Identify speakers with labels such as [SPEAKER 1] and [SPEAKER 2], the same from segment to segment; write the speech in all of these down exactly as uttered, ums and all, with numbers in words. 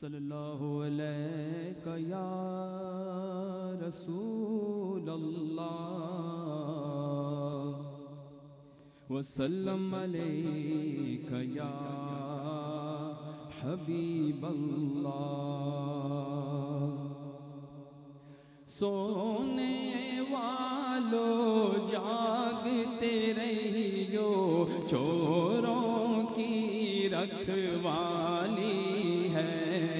[SPEAKER 1] صلی اللہ علیہ یا رسول اللہ وسلم علیک یا حبیب اللہ۔ سونے والو جاگتے رہیو، چوروں کی رکھوالی ہے،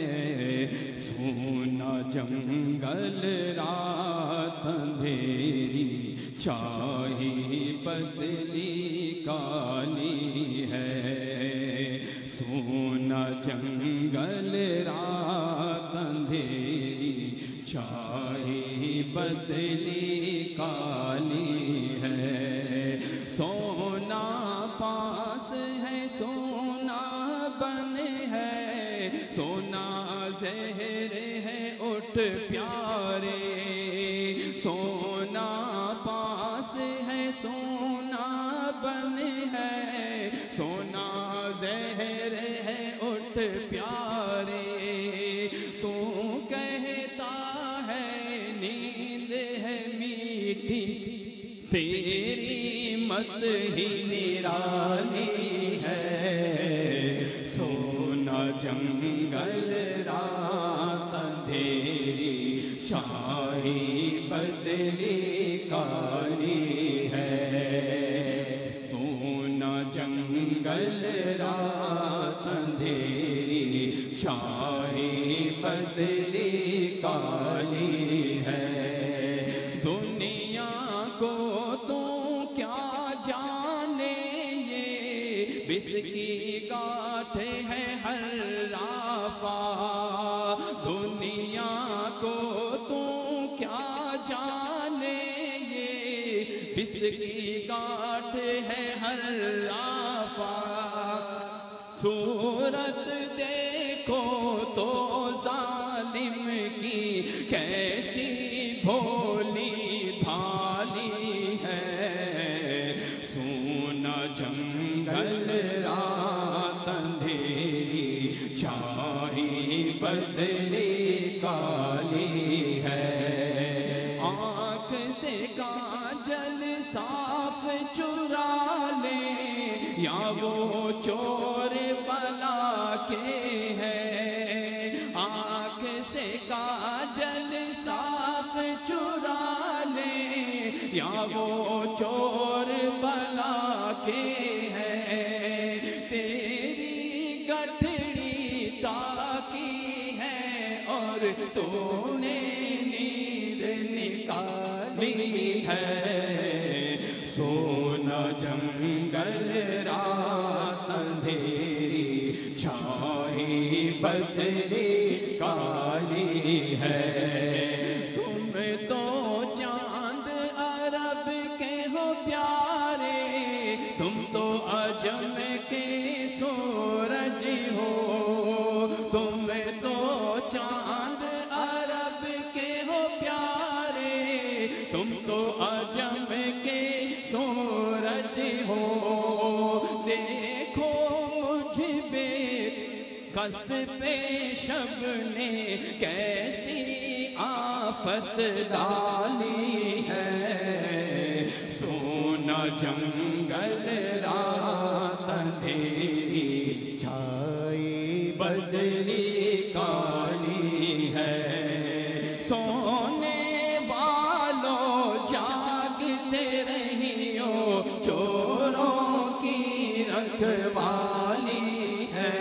[SPEAKER 1] سونا جنگل رات اندھیری، چاہی بدلی کالی ہے، سونا جنگل رات اندھیری، چاہی بدلی کالی ہے، سونا پاس ہے سونا بن ہے، سونا زہر ہے اٹھ پیارے، سونا پاس ہے سونا بن ہے، سونا زہر ہے اٹھ پیارے، تو کہتا ہے نیند ہے میٹھی، تیری مت ہی نرالی ہے، سونا جنگل رات اندھیری، چاہی بدلی کالی ہے، سونا جنگل رات اندھیری، چاہی بدلی کالی ہے، دنیا کو تو کیا جانے یہ، بس کی گاٹھ ہے ہر رافع، دنیا کو تو کیا جانے یہ، بس کی گاٹھ ہے ہر رافع، صورت دیکھو تو ظالم کی کیسی بھولی بھالی ہے، سونا جنگل رات اندھیری، چاہی بدلی کالی ہے، آنکھ سے کاجل صاف چرا لے، یا وہ چور بلا کے ہے، آنکھ سے کاجل صاف چرا لے، یا وہ چور بلا کے ہے، تیری گٹھڑی تاکی ہے اور تو نے نیند نکالی ہے، سونا جنگل رات اندھیری، چاہی بدلی کالی ہے، تم تو چاند عرب کے ہو پیارے، تم تو عجم کے سورج ہو، تم تو چاند عرب کے ہو پیارے، تم تو عجم کے سورج ہو، دیکھو مجھ بے کس پہ شب نے کیسی آفت ڈالی ہے، سونا جنگل رات اندھیری، چھائی بدلی کالی ہے، سونے والوں جاگتے رہیو، چوروں کی رکھوالی ہے،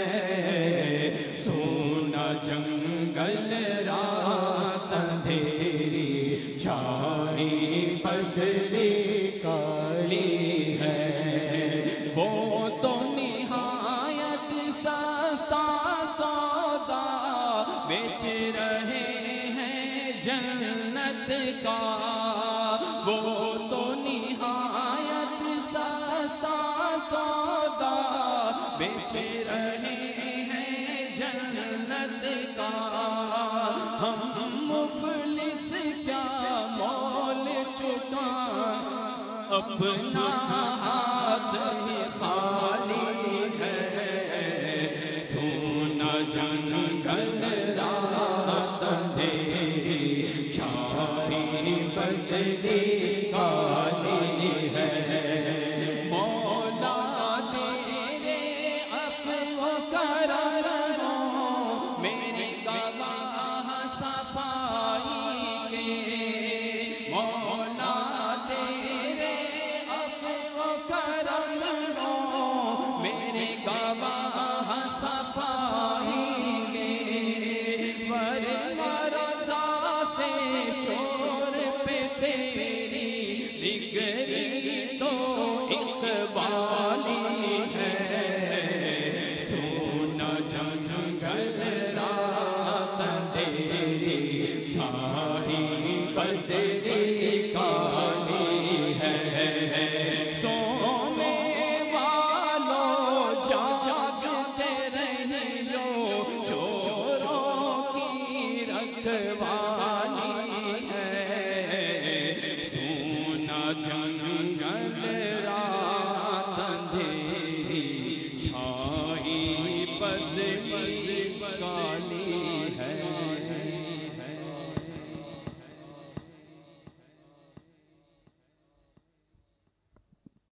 [SPEAKER 1] سونا جنگل رات اندھیری، چاہی بدلی کالی ہے، وہ تو نہایت سستا سودا بیچ رہے ہیں جنت کا، وہ تو نہایت سستا سودا بیچ رہے ہیں جنت کا، ہم مفلس کیا مول چکائیں، اپنا ہاتھ ہی خالی ہے، سونا جنگل بدری کالی ہے سونے والوں جاگتے رہو چوروں کی رکھوالی ہے سونا جنگل رات اندھیری چھائی بدری کا